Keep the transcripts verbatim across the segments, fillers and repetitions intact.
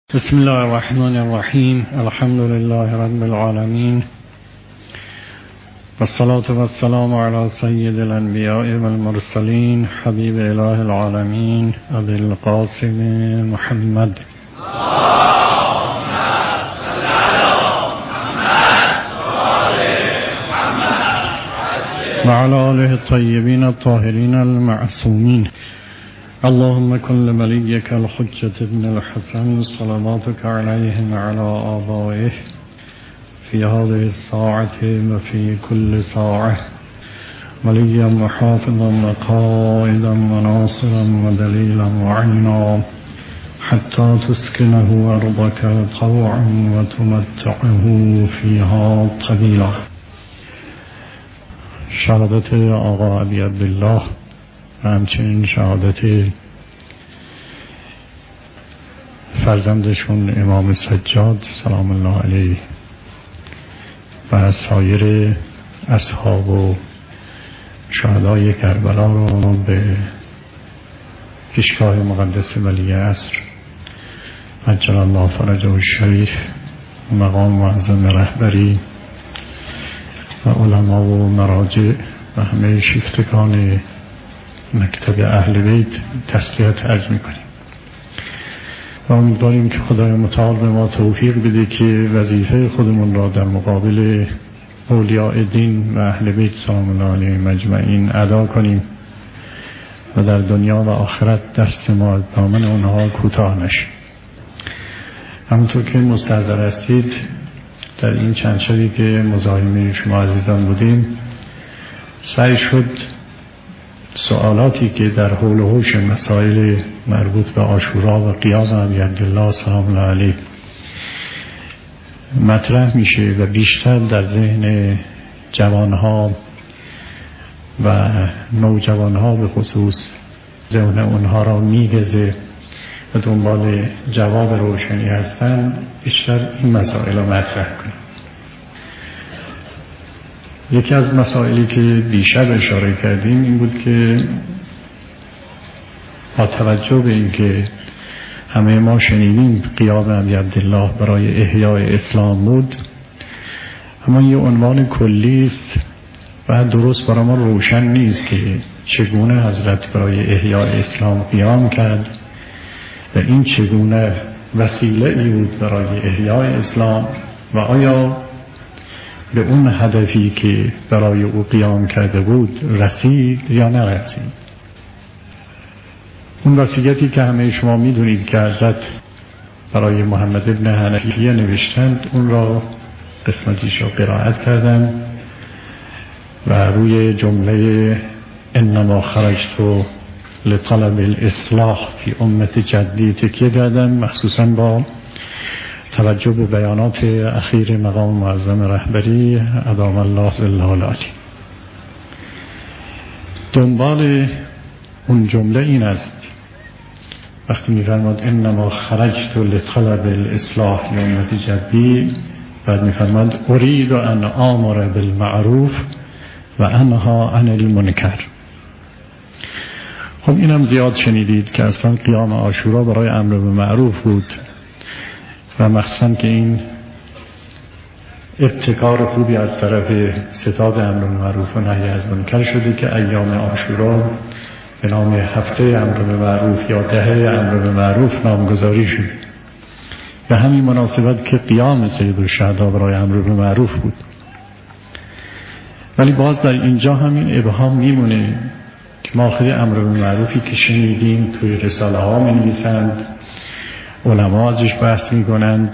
بسم الله الرحمن الرحیم. الحمد لله رب العالمین والصلاة والسلام على سید الانبیاء والمرسلین حبیب اله العالمین ابی القاسم محمد وعلى آله الطيبين الطاهرين المعصومين. اللهم كن لوليك الحجة ابن الحسن صلواتك عليه وعلى آبائه في هذه الساعة وفي كل ساعة وليا وحافظا وقائدا وناصرا ودليلا وعينا حتى تسكنه أرضك طوعا وتمتعه فيها طويلا. شهادت آقا ابی عبدالله و همچنین شهادت فرزندشون امام سجاد سلام الله علیه و سایر اصحاب و شهدای کربلا رو به پیشگاه مقدس ولی عصر عجل الله فرجه الشریف مقام معظم رهبری و علما و مراجع و همه شیفتگان مکتب اهل بیت تسلیت عرض میکنیم و امیدواریم که خدای متعال به ما توفیق بده که وظیفه خودمون را در مقابل اولیاء دین و اهل بیت سلام الله علیهم اجمعین ادا کنیم و در دنیا و آخرت دست ما از دامن اونها کوتاه نشه. همونطور که مستحضر هستید در این چند شبی که مزاحم شما عزیزان بودیم سعی شد سوالاتی که در حول و حوش مسائل مربوط به عاشورا و قیام ابی عبدالله سلام الله علیه مطرح میشه و بیشتر در ذهن جوانها و نوجوانها به خصوص ذهن اونها را میگزه و دنبال جواب روشنی هستند، بیشتر این مسائل را مطرح کنیم. یکی از مسائلی که دیشب اشاره کردیم این بود که با توجه به این که همه ما شنیدیم قیام ابی عبدالله برای احیای اسلام بود، اما یه عنوان کلی است و درست برای ما روشن نیست که چگونه حضرت برای احیای اسلام قیام کرد و این چگونه وسیله ای بود برای احیای اسلام و آیا به اون هدفی که برای او قیام کرده بود رسید یا نرسید. اون وصیتی که همه شما میدونید که حضرت برای محمد ابن حنفیه نوشتند اون را قسمتیش را قرائت کردم و روی جمله انما خرجت لطلب الاصلاح فی امت جدی تکیه دادم، مخصوصا با توجه به بیانات اخیر مقام معظم رهبری ادام الله ظله العلی. دنبال اون جمله این است وقتی میفرماد انما خرجت لطلب الاصلاح فی امت جدی، بعد میفرماد اريد ان آمر بالمعروف و انها عن المنکر. خب اینم زیاد شنیدید که اصلا قیام عاشورا برای امر به معروف بود و مخصوصا که این ابتکار خوبی از طرف ستاد امر به معروف و نهی از منکر شده که ایام عاشورا به نام هفته امر به معروف یا دهه امر به معروف نامگذاری شد به همین مناسبت که قیام سید الشهدا برای امر به معروف بود. ولی باز در اینجا همین ابهام میمونه که ما آخری امر به معروفی که شنیدیم توی رساله ها می نویسند، علما ازش بحث می کنند،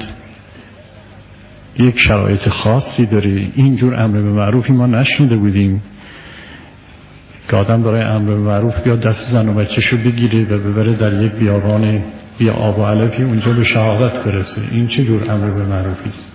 یک شرایط خاصی داره. اینجور امر به معروفی ما نشنیده بودیم که آدم برای امر به معروف بیاد دست زن و بچه‌شو بگیره و ببره در یک بیابان بی آب و علفی اونجا به شهادت برسه. این چه جور امر به معروفی است؟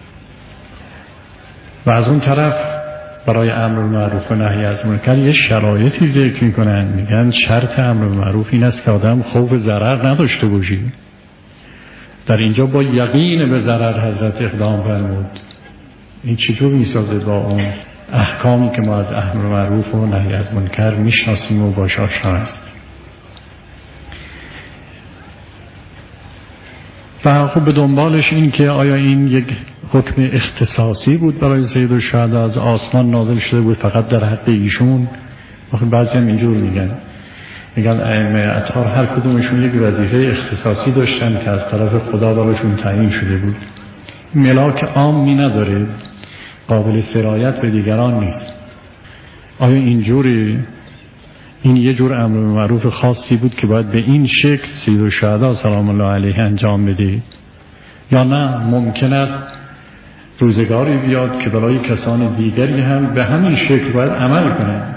و از اون طرف برای امر به معروف و نهی از منکر یه شرایطی ذکر میکنن، میگن شرط امر به معروف این است که آدم خوف ضرر نداشته باشه. در اینجا با یقین به ضرر حضرت اقدام فرمود. این چجور میسازه با اون احکامی که ما از امر معروف و نهی از منکر میشناسیم و باش آشنا هستیم؟ و خب به دنبالش این که آیا این یک حکم اختصاصی بود برای سید الشهدا، از آسمان نازل شده بود فقط در حق ایشون. آخه بعضی هم اینجور میگن میگن ائمه اطهار هر کدومشون یک وظیفه اختصاصی داشتن که از طرف خدا براشون تعیین شده بود. ملاک عامی نداره، قابل سرایت به دیگران نیست. آیا اینجوری این یه جور امر معروف خاصی بود که باید به این شکل سید الشهدا سلام الله علیه انجام بده، یا نه ممکن است روزگاری بیاد که برای کسان دیگری هم به همین شکل باید عمل کنند؟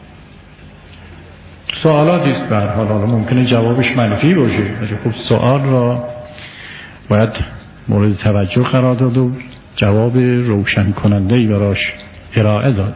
سوالاتی است به هر حال. حالا ممکنه جوابش منفی باشه، ولی خب سوال را باید مورد توجه قرار داد و جواب روشن کننده‌ای براش ارائه داد.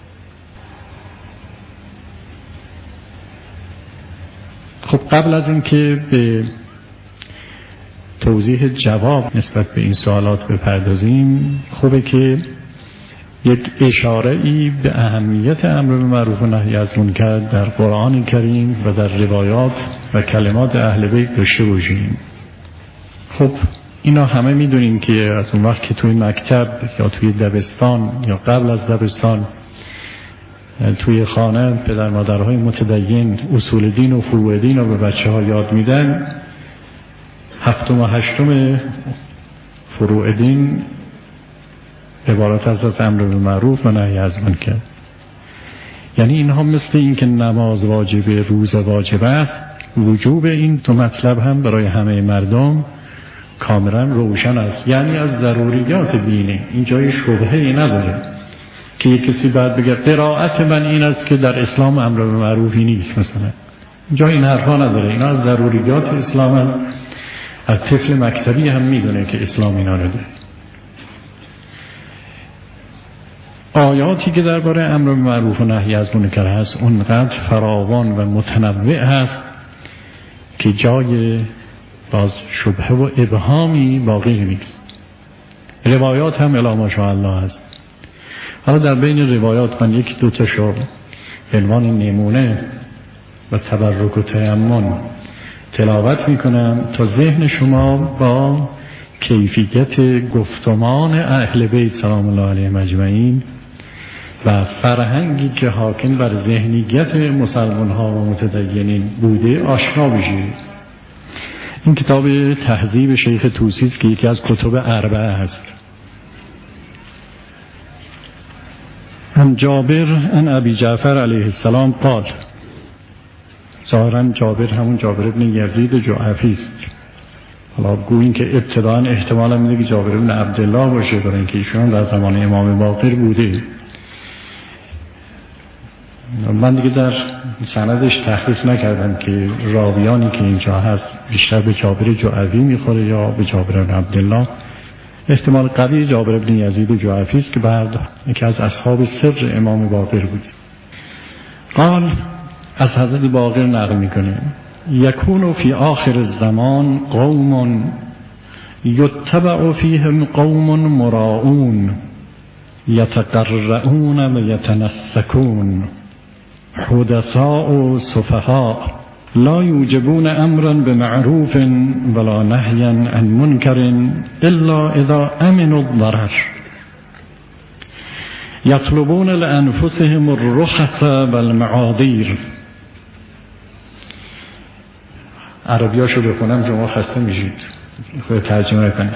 خب قبل از اینکه به توضیح جواب نسبت به این سوالات بپردازیم، خوبه که یک اشاره ای به اهمیت امر بالمعروف و نهی از منکر در قرآن کریم و در روایات و کلمات اهل بیت داشته باشیم. خب اینا همه میدونیم که از اون وقت که توی مکتب یا توی دبستان یا قبل از دبستان توی خانه پدر مادرهای متدین اصول دین و فروع دین رو به بچه ها یاد میدن، هفتم و هشتم فروع دین عبارت از از امر بالمعروف و نهی از منکر. یعنی اینها مثل این که نماز واجبه، روزه واجب است، وجوب این دو مطلب هم برای همه مردم کاملا روشن است. یعنی از ضروریات دینه، این جای شبهه‌ای نداره که یک کسی بعد بگه قرائت من این است که در اسلام امر بالمعروفی نیست مثلا. جای این حرفا نداره. اینا از ضروریات اسلام است. از طفل مکتبی هم میدونه که اسلام اینا رو داره. آیاتی که درباره امر بالمعروف و نهی از منکر هست اونقدر فراوان و متنوع هست که جای باز شبهه و ابهامی باقی نیست. روایات هم الی ماشاءالله هست. حالا در بین روایات من یکی دو تاشو به عنوان نمونه و تبرک و تیمم تلاوت میکنم تا ذهن شما با کیفیت گفتمان اهل بیت سلام الله علیهم اجمعین و فرهنگی که حاکم بر ذهنیت مسلمان ها و متدینین بوده آشنا بشید. این کتاب تهذیب شیخ طوسی است که یکی از کتب اربعه هست. عن جابر عن ابی جعفر علیه السلام قال، ظاهرا جابر همون جابر ابن یزید جعفی است. حالا گوییم که ابتداً احتمالا میده که جابر ابن عبدالله باشه، برای اینکه ایشون در زمان امام باقر بوده. من دیگه در سندش تحقیق نکردم که راویانی که اینجا هست بیشتر به جابر جعفی میخوره یا به جابر ابن عبدالله. احتمال قوی جابر ابن یزید جعفی است که بعد یکی از اصحاب سر امام باقر بود. قال، از حضرت باقر نقل میکنه، یکون فی آخر الزمان قوم یتبع فیهم قوم مراؤون یتقرؤون و یتنسکون حدثاء و سفهاء لا یوجبون امرا بمعروف ولا نهیا عن منکر الا اذا امنوا الضرر یطلبون لانفسهم الرخص والمعاذیر. عربیاشو بخونم شما خسته میشید، خود ترجمه کنید.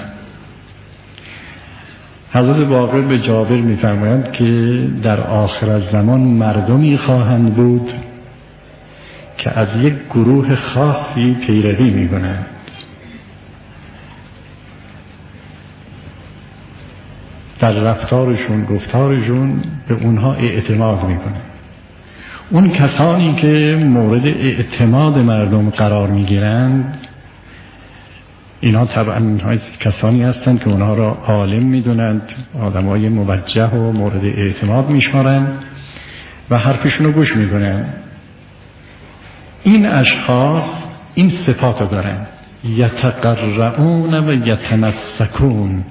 حضرت باقر به جابر میفرمایند که در آخر الزمان مردمی خواهند بود که از یک گروه خاصی پیروی میکنند. در رفتارشون، گفتارشون به اونها اعتماد میکنند. اون کسانی که مورد اعتماد مردم قرار میگیرند اینا طبعا کسانی هستند که اونها را عالم میدونند، آدمای موجه و مورد اعتماد میشمارند و حرفشون رو گوش میکنند. این اشخاص این صفات رو دارند، یتقرؤون و یتنسکون.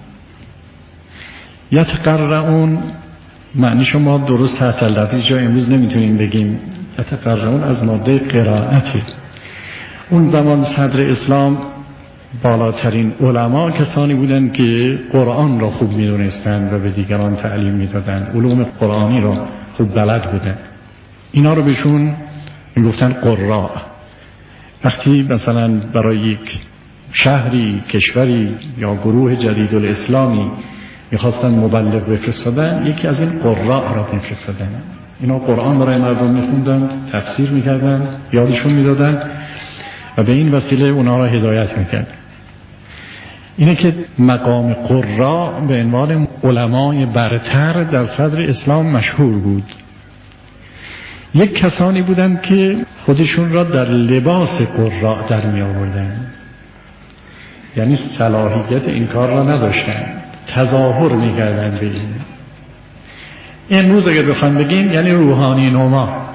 یتقرؤون معنی شما درست تحت لفظ جای امروز نمیتونیم بگیم. یتقرؤون از ماده قرائته. اون زمان صدر اسلام بالاترین علما کسانی بودند که قرآن را خوب می‌دونستند و به دیگران تعلیم می‌دادند، علوم قرآنی را خوب بلد بودند. اینا رو بهشون میگفتن قراء. وقتی مثلا برای یک شهری، کشوری یا گروه جدید الاسلامی میخواستن مبلغ بفرستادن، یکی از این قراء را میفرستادن. اینا قرآن برای مردم میخوندن، تفسیر میکردن، یادشون میدادن و به این وسیله اونا را هدایت میکرد. اینه که مقام قراء به عنوان علمای برتر در صدر اسلام مشهور بود. یک کسانی بودند که خودشون را در لباس قراء در می آوردن، یعنی صلاحیت این کار را نداشتن، تظاهر می کردن به این. امروز اگر بخوایم بگیم یعنی روحانی نما.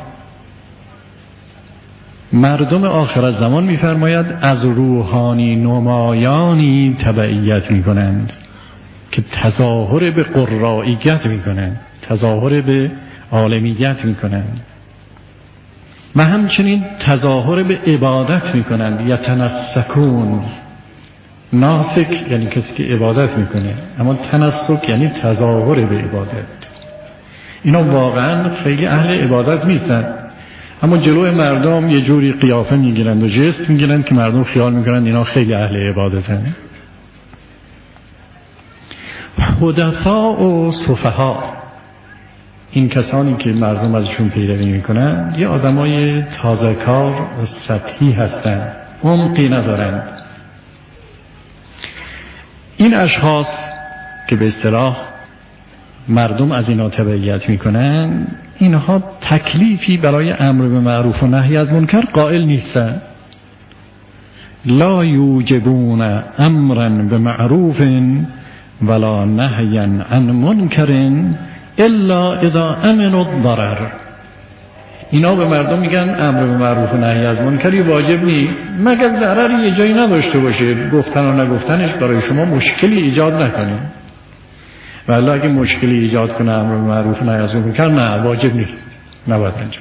مردم آخر الزمان می فرماید از روحانی نمایانی تبعیت می کنند که تظاهر به قرائیت می کنند، تظاهر به عالمیت می کنند و همچنین تظاهر به عبادت می کنند. یتنسکون، ناسک یعنی کسی که عبادت می کنه، اما تنسک یعنی تظاهر به عبادت. اینا واقعا خیلی اهل عبادت نیستن، اما جلوی مردم یه جوری قیافه می گیرند و جست می گیرند که مردم خیال می کنند اینا خیلی اهل عبادتن. حدثاء و صفحاء، این کسانی که مردم ازشون پیروی میکنن یه آدمای تازه کار و سطحی هستن، عمقی ندارن. این اشخاص که به اصطلاح مردم از اینا تبعیت میکنن، اینها تکلیفی برای امر به معروف و نهی از منکر قائل نیستن. لا یوجبون امرا به معروف ولا نهیا عن منکر الا اذا امنوا الضرر. اینا به مردم میگن امر به معروف و نهی از منکری واجب نیست مگر ضرری یه جایی نداشته باشه، گفتن و نگفتنش برای شما مشکلی ایجاد نکنه. ولی اگه مشکلی ایجاد کنه امر به معروف و نهی از منکر، نه، واجب نیست، نباید انجام.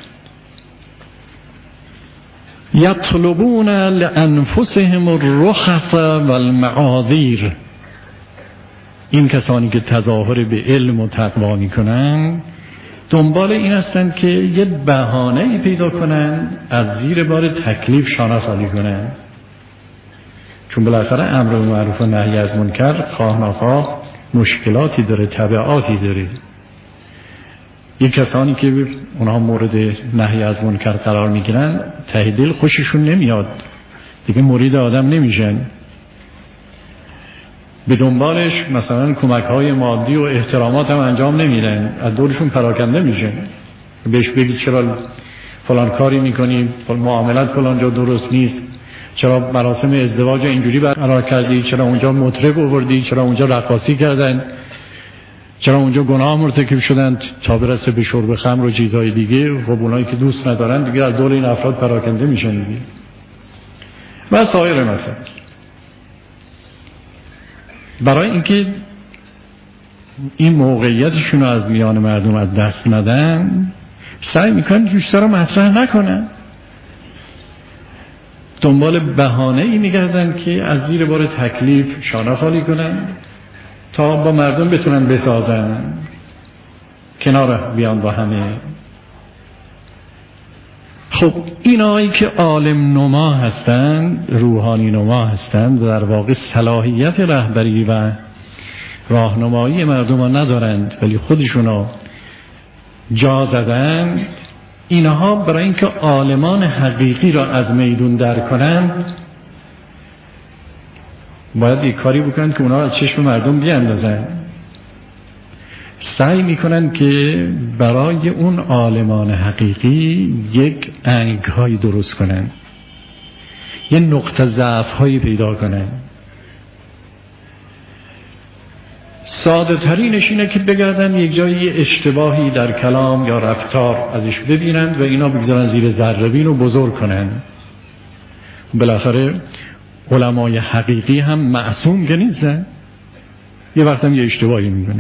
یطلبون لانفسهم الرخص والمعاذیر. این کسانی که تظاهر به علم و تقوا میکنن دنبال این هستند که یه بهانه‌ای پیدا کنن از زیر بار تکلیف شانه خالی کنن، چون بالاخره امر به معروف و نهی از منکر خواه ناخواه مشکلاتی داره، تبعاتی داره. این کسانی که اونها مورد نهی از منکر قرار میگیرن ته دل خوششون نمیاد، دیگه مرید آدم نمیشن، به دنبالش مثلا کمک‌های مادی و احترامات هم انجام نمیدن، از دورشون پراکنده میشن. بهش بگید چرا فلان کاری میکنی، معاملت فلان جا درست نیست، چرا مراسم ازدواج اینجوری برقرار کردی، چرا اونجا مطرب آوردی، چرا اونجا رقاصی کردن، چرا اونجا گناه مرتکب شدن تا برسه به شرب خمر و چیزهای دیگه. خب اونایی که دوست ندارن دیگه از دور این افراد پراکنده میشن دیگه. و سایر مثلا برای اینکه این موقعیتشون رو از میان مردم از دست ندن سعی میکنن بیشتر رو مطرح نکنن، دنبال بهانه‌ای میگردن که از زیر بار تکلیف شانه خالی کنن تا با مردم بتونن بسازن، کنار بیان با همه. خب اینایی که عالم نما هستند، روحانی نما هستند، در واقع صلاحیت رهبری و راهنمایی مردم ها ندارند ولی خودشونو جا زدند. اینها برای اینکه عالمان حقیقی را از میدون در کنند باید یک کاری بکنند که اونا را از چشم مردم بیاندازند. سعی میکنن که برای اون عالمان حقیقی یک انگ‌هایی درست کنن، یه نقطه ضعف‌هایی پیدا کنن. ساده ترینش اینه که بگردن یک جایی اشتباهی در کلام یا رفتار ازش ببینند و اینا بگذارن زیر ذره‌بین و بزرگ کنن. بالاخره علمای حقیقی هم معصوم که نیستن، یه وقت هم یه اشتباهی میکنن.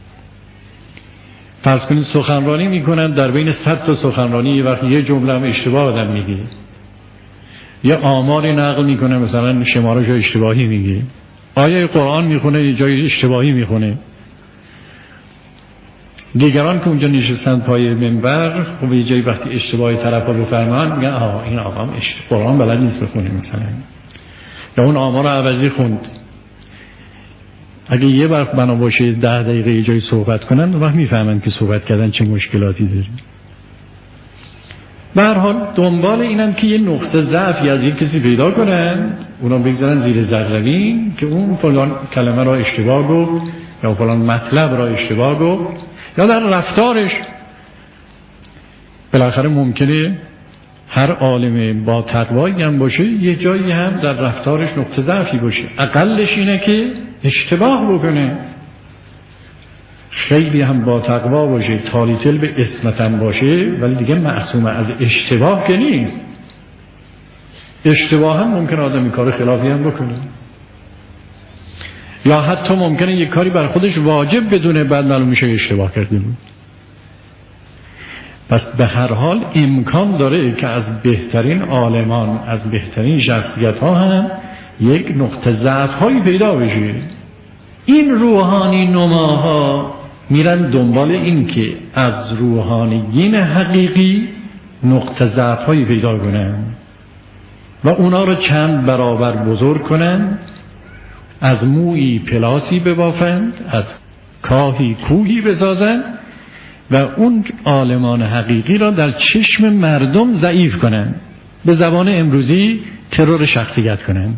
فرض کنید سخنرانی میکنن، در بین صد تا سخنرانی یه وقت یه جمله هم اشتباه آدم میگه، یه آماری نقل میکنه، مثلا شمارش اشتباهی میگه، آیه قرآن میخونه یه جای اشتباهی میخونه. دیگران که اونجا نشستن پای منبر، خب یه جایی وقتی اشتباهی طرفا بفرمان میگن آها این آقا قرآن بلد نیست بخونه مثلا، یا اون آمار عوضی خوند. اگه یه وقت بنا باشه ده دقیقه یه جایی صحبت کنن، اون وقت میفهمن که صحبت کردن چه مشکلاتی داره. به هر حال دنبال اینن که یه نقطه ضعفی از یک کسی پیدا کنن، اونا بگذارن زیر ذره‌بین که اون فلان کلمه را اشتباه گفت یا فلان مطلب را اشتباه گفت، یا در رفتارش. بالاخره ممکنه هر عالم با تقوایی هم باشه یه جایی هم در رفتارش نقطه ضعفی باشه، اقلش اینه که اشتباه بکنه. خیلی هم با تقوا باشه، تالیتل به اسمت هم باشه، ولی دیگه معصوم از اشتباه که نیست. اشتباه هم ممکنه آدمی کار خلافی هم بکنه، یا حتی ممکنه یک کاری بر خودش واجب بدونه بعد معلوم میشه اشتباه کرده بود. پس به هر حال امکان داره که از بهترین عالمان، از بهترین شخصیت ها هم یک نقطه ضعف هایی پیدا بشه. این روحانی نماها میرن دنبال این که از روحانیین حقیقی نقطه ضعف هایی پیدا کنن و اونا رو چند برابر بزرگ کنن، از مویی پلاسی ببافند، از کاهی کوهی بسازند و اون عالمان حقیقی را در چشم مردم ضعیف کنند، به زبان امروزی ترور شخصیت کنند،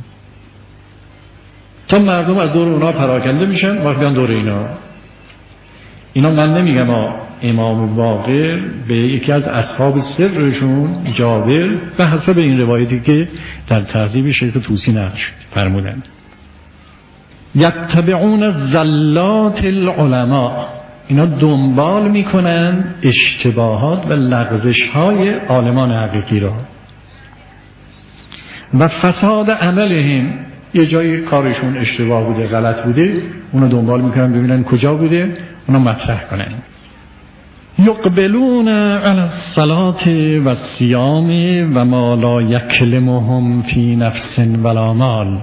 تا مردم از دور اونا پراکنده میشن وقتی بیان دور اینا. اینا من نمیگم امام باقر به یکی از اصحاب سرشون جابر به حسب این روایتی که در تهذیب شیخ طوسی نقل شد فرمودند یتبعون زلات العلماء، اینا دنبال میکنن اشتباهات و لغزش های عالمان حقیقی را و فساد عملهم، یه جایی کارشون اشتباه بوده، غلط بوده، اونو دنبال میکنن ببینن کجا بوده، اونو مطرح کنن. یقبلون علی الصلاة و الصیام و ما لا یکلمهم فی نفس ولا مال.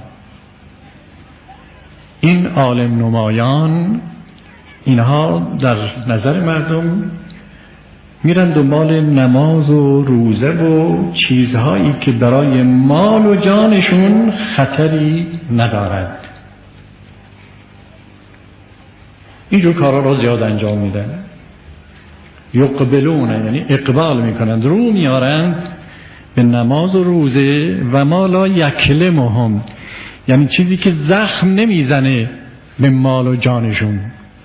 این عالم نمایان اینها در نظر مردم میرن دنبال نماز و روزه و چیزهایی که برای مال و جانشون خطری ندارد. اینجور کارا را زیاد انجام میدن. یقبلون یعنی اقبال میکنند، رو میارند به نماز و روزه و ما لا یکلمهم، یعنی چیزی که زخم نمیزنه به مال و جانشون.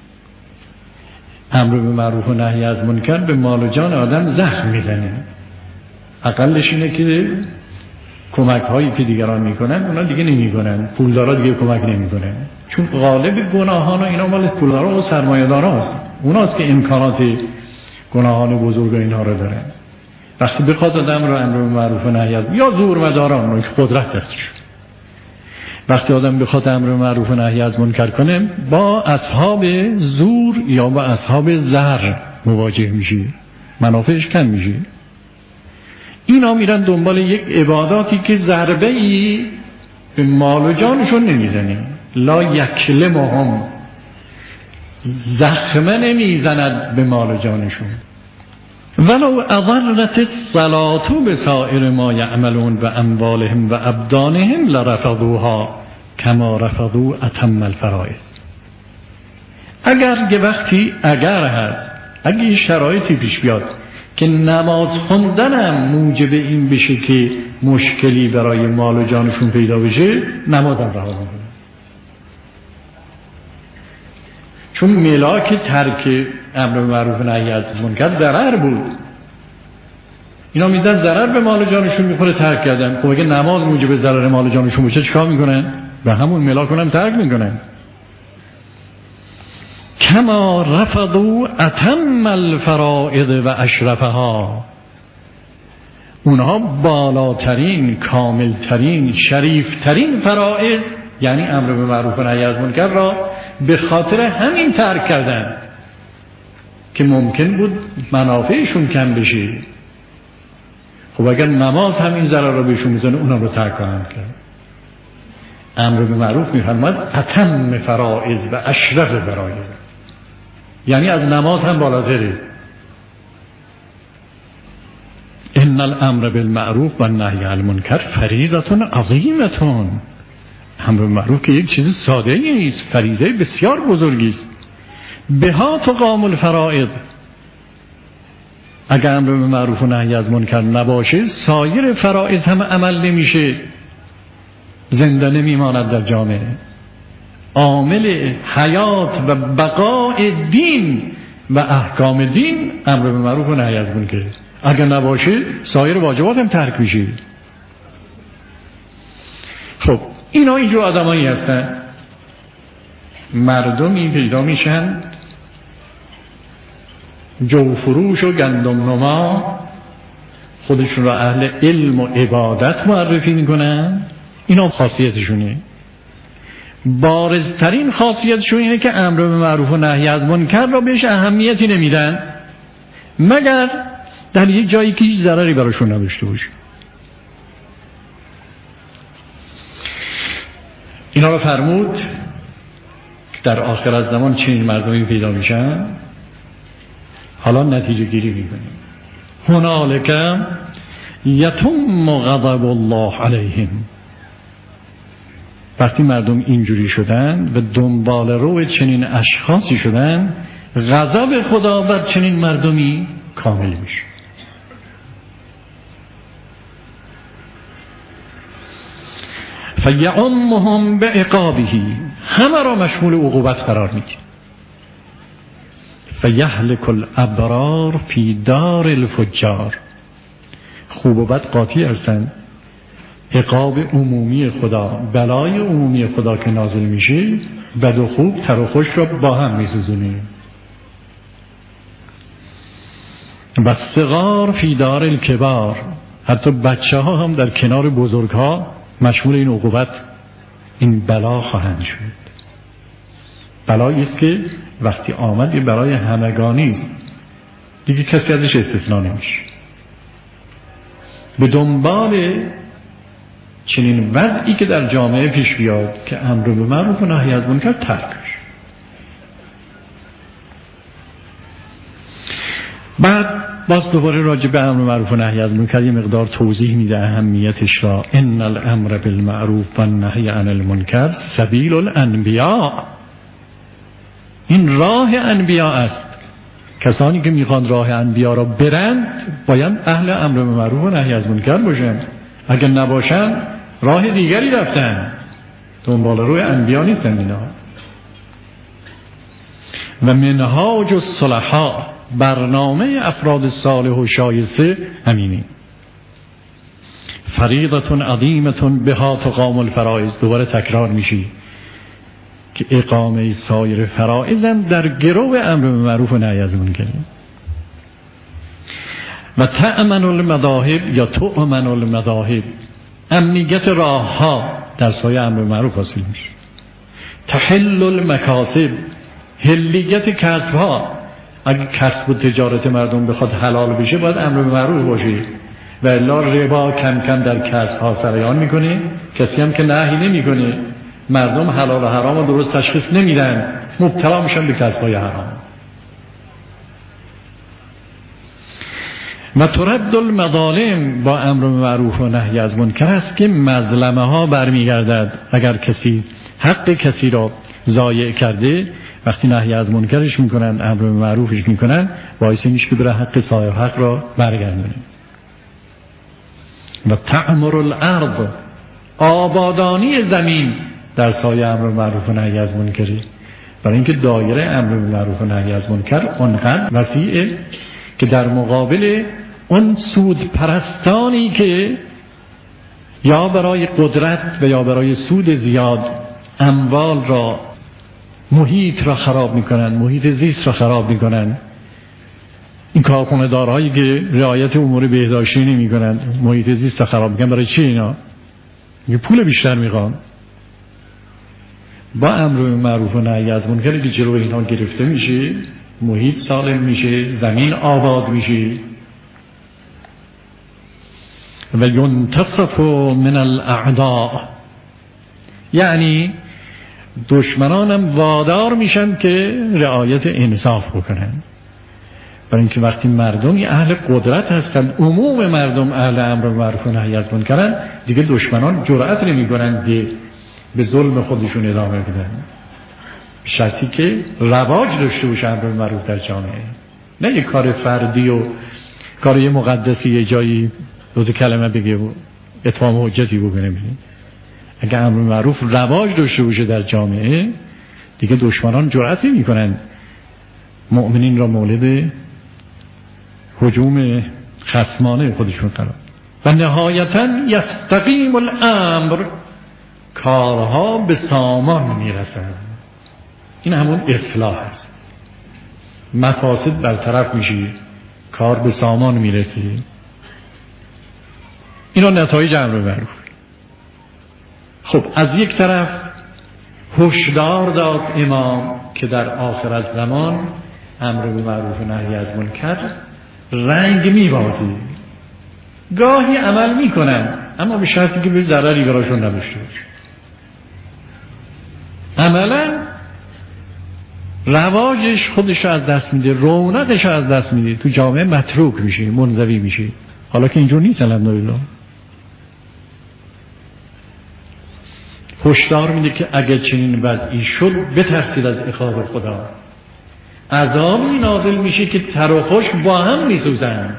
امر به معروف و نهی از منکر به مال و جان آدم زخم میزنه. اقلش اینه که کمک هایی که دیگران میکنن اونا دیگه نمیکنن، پولدارا دیگه کمک نمیکنن، چون غالب گناهان و اینا مال پولدارا و سرمایه‌دارا است. اوناست که امکانات گناهان بزرگ اینها رو دارن. وقتی بخواد آدم رو امر به معروف و نهی از یا زورمداران رو که قدرت دستش، وقتی آدم بخواد امر معروف و نهی از منکر کنه با اصحاب زور یا با اصحاب زر مواجه میشه، منافعش کم میشه. اینا میرن دنبال یک عباداتی که ضربه ای به مال و جانشون نمیزنه. لا یکلمهم، زخمه نمیزند به مال و جانشون. ولو اضرت الصلاة بسائر ما یعملون و اموالهم و ابدانهم لرفضوها کما رفضوا اتم الفرائض. اگر یه وقتی اگر هست، اگه یه شرایطی پیش بیاد که نماز خوندنم موجب این بشه که مشکلی برای مال و جانشون پیدا بشه، نمازم رها میکنه. چون ملاک ترک امر به معروف و نهی از منکر ضرر بود. اینا میدن ضرر به مال و جانشون میخوره ترک کردن. خب اگه نماز موجب ضرر مال و جانشون بشه چیکار میکنن؟ و همون ملاک هم ترک میکنن. کما رفضوا اتم الفرائض و اشرفها، اونها بالاترین، کاملترین، شریفترین فرائض یعنی امر به معروف و نهی از منکر را به خاطر همین ترک کردن که ممکن بود منافعشون کم بشه. خب اگر نماز همین ضرر رو بهشون میزنه اونا رو ترک خواهند کرد. امر به معروف میفرماید اتم فرائض و اشرف فرائض است، یعنی از نماز هم بالاتره. ان الامر بالمعروف و النهی عن المنکر فریضه عظیمه. امر بالمعروف که یک چیز ساده ای نیست، فریضه بسیار بزرگی است. بها تقام الفرائض، اگر امر بالمعروف و نهی از منکر نباشه سایر فرائض هم عمل نمیشه، زنده نمیماند در جامعه. عامل حیات و بقای دین و احکام دین امر بالمعروف و نهی از منکر، اگر نباشه سایر واجبات هم ترک میشه. خب اینا اینجور آدمایی هستن، مردمی پیدا میشن جوفروش و گندم نما، خودشون را اهل علم و عبادت معرفی میکنن. اینا خاصیتشونه. بارزترین خاصیتشون اینه که امر به معروف و نهی از منکر را بهش اهمیتی نمیدن مگر در یک جایی که هیچ ضرری براشون نداشته باشه. اینا را فرمود در آخر از زمان چنین مردمی پیدا میشن. حالا نتیجه گیری میکنیم. هنالک یتم غضب الله علیهم، وقتی مردم اینجوری شدن و دنبال رو چنین اشخاصی شدن، غضب خدا بر چنین مردمی کامل میشه. فیعمهم بعقابه، همه را مشمول عقوبت قرار میده. فیهلک الابرار فی دار الفجار، خوب و بد قاطی هستند. عقاب عمومی خدا، بلای عمومی خدا که نازل میشه، بد و خوب تر و خوش را با هم میسوزونه. و صغار فی دار الکبار، حتی بچه ها هم در کنار بزرگ ها مشمول این عقوبت، این بلا خواهند شد. بلایی است که وقتی آمد یه بلای همگانی است، دیگه کسی ازش استثناء نمیشه. به دنبال چنین وضعی که در جامعه پیش بیاد که امر به معروف و نهی از منکر ترکش. بعد باز دوباره راجع به امر معروف و نهی از منکر یه مقدار توضیح میده اهمیتش را. ان الامر بالمعروف و النهی عن المنکر سبیل الانبیاء، این راه انبیاء است. کسانی که میخوان راه انبیاء را برند باید اهل امر به معروف و نهی از منکر باشند. اگر نباشند راه دیگری رفتن، دنبال روی انبیاء نیستن اینا. و منهاج الصلحاء، برنامه افراد صالح و شایسته همینی. فریضة عظیمة بها تقام الفرائض، دوباره تکرار میشی که اقامه سایر فرائض هم در گرو امر به معروف و نهی از منکر. و تأمن المذاهب یا تؤمن المذاهب، امنیت راه ها در سایه امر به معروف حاصل میشه. تحل المکاسب، حلیت کسب ها، اگه کسب و تجارت مردم بخواد حلال بشه باید امر به معروف باشه، و الا ربا کم کم در کسب ها سریان میکنه. کسی هم که نهی نمیکنه، مردم حلال و حرام رو درست تشخیص نمیدن، مبتلا میشن به کسب های حرام. و ترد المظالم، با امر معروف و نهی از منکر است که مظلمه ها برمیگردد. اگر کسی حق کسی را ضایع کرده، وقتی نهی از منکرش میکنن امر معروفش میکنن، باعث میشه که بره حق صاحب حق را برگردونه. و تعمر الارض، آبادانی زمین در سایه امر معروف و نهی از منکری. برای اینکه دایره امر معروف و نهی از منکر اونقدر وسیعه که در مقابل اون سود پرستانی که یا برای قدرت و یا برای سود زیاد اموال را، محیط را خراب میکنن، محیط زیست را خراب میکنن، این کارخانه دارهایی که رعایت امور بهداشتی نمیکنن محیط زیست را خراب میکنن، برای چی اینا؟ یه پول بیشتر میخوان. با امر معروف و نهی از منکر که جلوی اینا گرفته میشه، محیط سالم میشه، زمین آباد میشه. و ینتصف من الاعداء، یعنی دشمنانم وادار میشن که رعایت انصاف بکنن. برای اینکه وقتی مردمی اهل قدرت هستن، عموم مردم اهل امر و معروف و نهی از منکرن، دیگه دشمنان جرأت نمیکنن به به ظلم خودشون ادامه بدن، شرطی که رواج داشته باشه امر و معروف در جامعه، نه یک کار فردی و کار یه مقدسی یه جایی روز کلمه بگه و اتمام حجتی بکنه. اگه امر معروف رواج داشته باشه در جامعه، دیگه دشمنان جرأت نمی‌کنن مؤمنین را مورد هجوم خصمانه خودشون قرار. و نهایتاً یستقیم الامر، کارها به سامان میرسن. این همون اصلاح است. مفاسد برطرف میشی، کار به سامان میرسی. اینا نتایج امر معروف. خب از یک طرف هشدار داد امام که در آخر از زمان امر به معروف و نهی از منکر رنگ میبازی، گاهی عمل میکنن اما به شرطی که به ضرری براشون نداشته باشه. عملا رواجش خودش رو از دست میده، رونقش رو از دست میده، تو جامعه متروک میشه، منزوی میشه. حالا که اینجور نیست الحمدلله. هشدار میده که اگه چنین وضعی شد بترسید از عقاب خدا. عذابی نازل میشه که تر و خشک با هم میسوزن،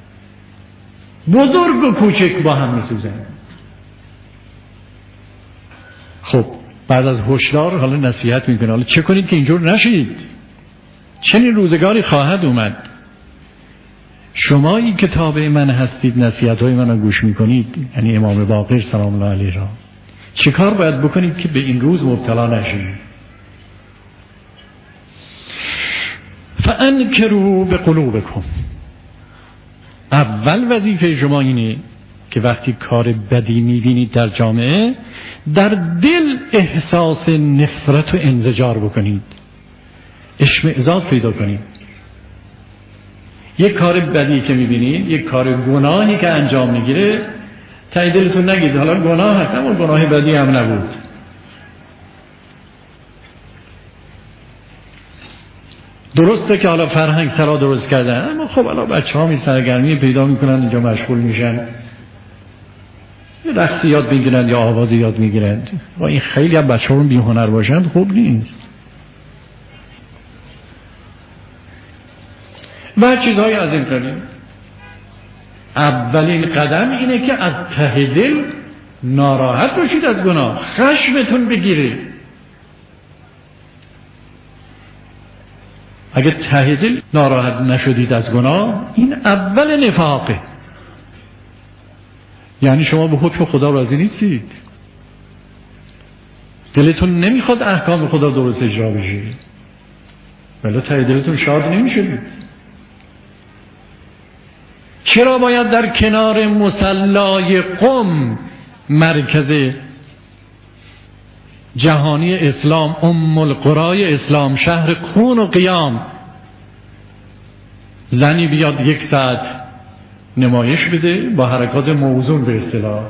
بزرگ و کوچک با هم میسوزن. خب بعد از هشدار حالا نصیحت میکنه، حالا چه کنید که اینجور نشید؟ چنین روزگاری خواهد اومد. شمایی که تابع من هستید، نصیحت های من رو گوش میکنید، یعنی امام باقر سلام الله علیه را، چه کار باید بکنید که به این روز مبتلا نشید؟ فانکروا بقلوبکم. اول وظیفه شما اینه که وقتی کار بدی میبینید در جامعه، در دل احساس نفرت و انزجار بکنید، اشمئزاز پیدا کنید. یک کار بدی که میبینید، یک کار گناهی که انجام میگیره، ته دلتون نگید حالا گناه هست اما گناه بدی هم نبود. درسته که حالا فرهنگ سرا درست کردن، اما خب حالا بچه ها می سرگرمی پیدا میکنن اینجا مشغول میشن، یه رقصی یاد میگیرن یا آوازی یاد میگیرن. و این خیلی هم بچه ها بی هنر باشند خوب نیست. و چیزهای از این قبیل. اولین قدم اینه که از ته دل ناراحت باشید از گناه، خشمتون بگیره. اگه ته دل ناراحت نشدید از گناه، این اول نفاقه. یعنی شما به حکم خدا راضی نیستید، دلتون نمیخواد احکام خدا درست اجرا بشه، ولی ته دلتون شاد نمیشید. چرا باید در کنار مصلای قم، مرکز جهانی اسلام، ام القرای اسلام، شهر خون و قیام، زنی بیاد یک ساعت نمایش بده با حرکات موزون به اصطلاح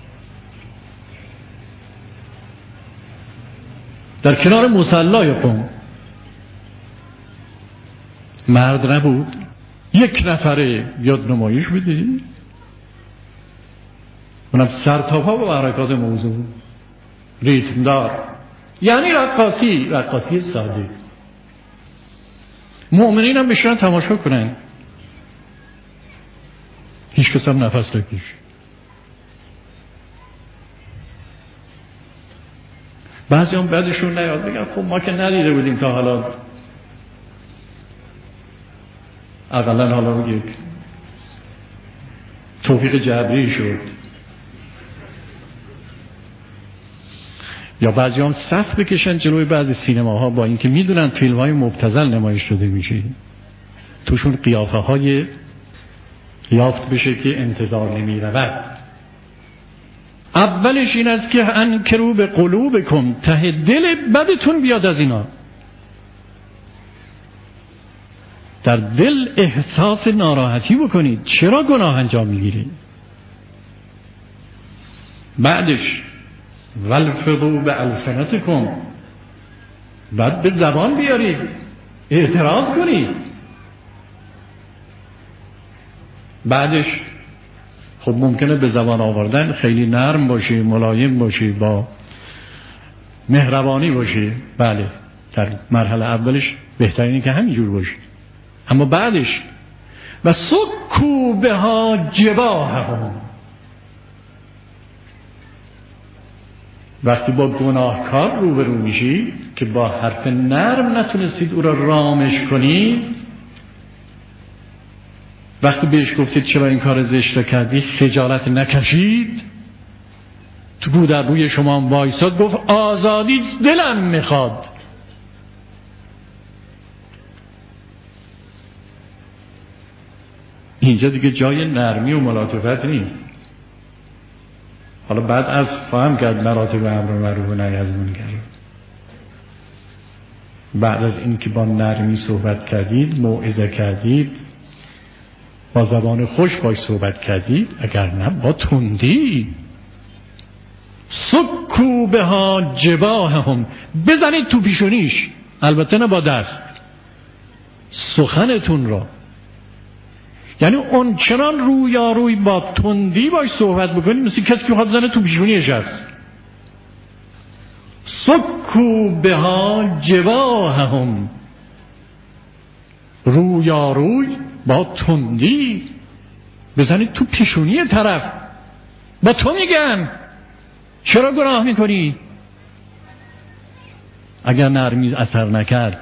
در کنار مصلای قم؟ مرد نبود یک نفره بیاد نمایش بده، اونم سر تا پا با حرکات موزون ریتم دار، یعنی رقاصی، رقاصی ساده. مؤمنین هم بشن تماشا کنن، هیچ کس هم نفس نکشه. بعضی هم بعدشون نیاد بگن خب ما که ندیده بودیم تا حالا، اقلا حالا یک توفیق جبری شد. یا بعضی هم صف بکشن جلوی بعضی سینماها، با اینکه میدونن فیلم های مبتذل نمایش شده میشه، توشون قیافه های یافت بشه که انتظار نمی رود. اولش این است که انکروا به قلوبکم، ته دل بدتون بیاد از اینا، در دل احساس ناراحتی بکنید. چرا گناه انجام میگیرید؟ بعدش ولفظوا به السنتکم، بعد به زبان بیارید، اعتراض کنید. بعدش خب ممکنه به زبان آوردن خیلی نرم باشی، ملایم باشی، با مهربانی باشی، بله در مرحله اولش بهترینه که همینجور باشی. اما بعدش و سکو بها جباههم، وقتی با گناهکار روبرو میشید که با حرف نرم نتونستید او را رامش کنید، وقتی بهش گفتید چرا این کار زشت کردی، خجالت نکشید، تو گو در روی شما وایساد گفت آزادی دلم میخواد. اینجا دیگه جای نرمی و ملاطفت نیست. حالا بعد از فهم کرد مراتب امر معروف و نهی از منکر. بعد از این که با نرمی صحبت کردید، موعظه کردید، با زبان خوش باش صحبت کردید، اگر نه با تندی، سکو بها جباههم، بزنید تو پیشونیش، البته نه با دست، سخنتون را، یعنی اون چنان رویاروی با تندی باش صحبت بکنید مثل کسی که خواهد زنه تو پیشونیش هست. سکو بها جباههم، رویاروی با تندی بزنید تو پیشونی طرف. با تو میگن چرا گناه میکنی؟ اگر نرمی اثر نکرد،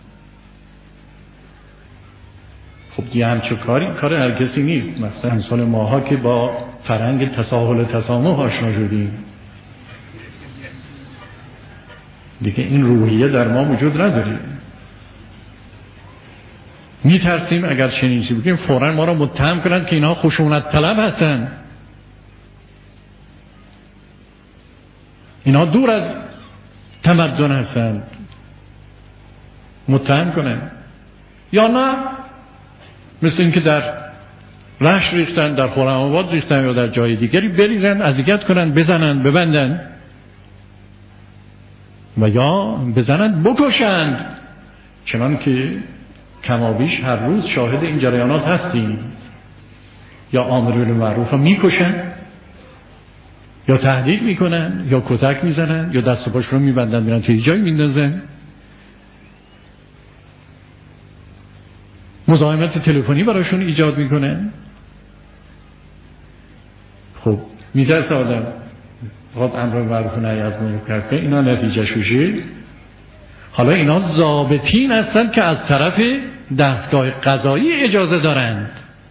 خب دیگه همچه کاری کار هر کسی نیست. مثلا امثال ماها که با فرهنگ تساهل تسامح آشنا شدیم، دیگه این روحیه در ما وجود نداره. میترسیم اگر چنین چیزی بگیم فوراً ما را متهم کنند که اینها خشونت طلب هستند، اینها دور از تمدن هستند، متهم کنند. یا نه مثل اینکه در رشت ریختن، در خرم‌آباد ریختن یا در جای دیگری بریزن، اذیت کنن، بزنن، ببندن و یا بزنن بکشند، چنان که کمابیش هر روز شاهد این جریانات هستیم. یا آمر بالمعروف را میکشن، یا تهدید میکنن، یا کتک میزنن، یا دست و پاش رو میبندن میرن توی جایی میندازن، مزاحمت تلفنی براشون ایجاد میکنن. خب میترسه آدم خب امر معروف و نهی از منکر که اینا نتیجهش بشه. حالا اینا ضابطین هستند که از طرف دستگاه قضایی اجازه دارند،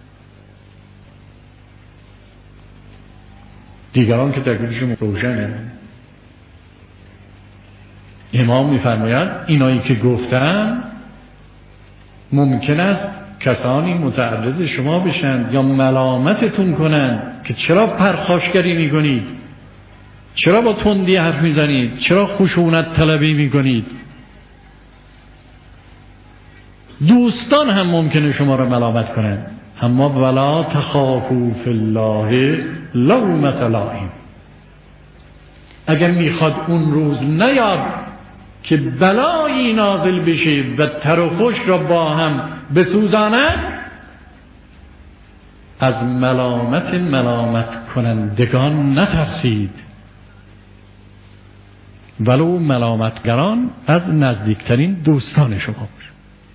دیگران که تکلیفشون روشنه. امام میفرماید اینایی که گفتن ممکن است کسانی متعرض شما بشن یا ملامتتون کنن که چرا پرخاشگری میکنید، چرا با تندی حرف میزنید، چرا خشونت طلبی میکنید. دوستان هم ممکنه شما را ملامت کنن، اما ولا تخافوا فی الله لومة لائم. اگر میخواد اون روز نیاد که بلایی نازل بشه و تر و خشک را با هم بسوزاند، از ملامت ملامت کنندگان نترسید، ولو ملامتگران از نزدیکترین دوستان شما باش.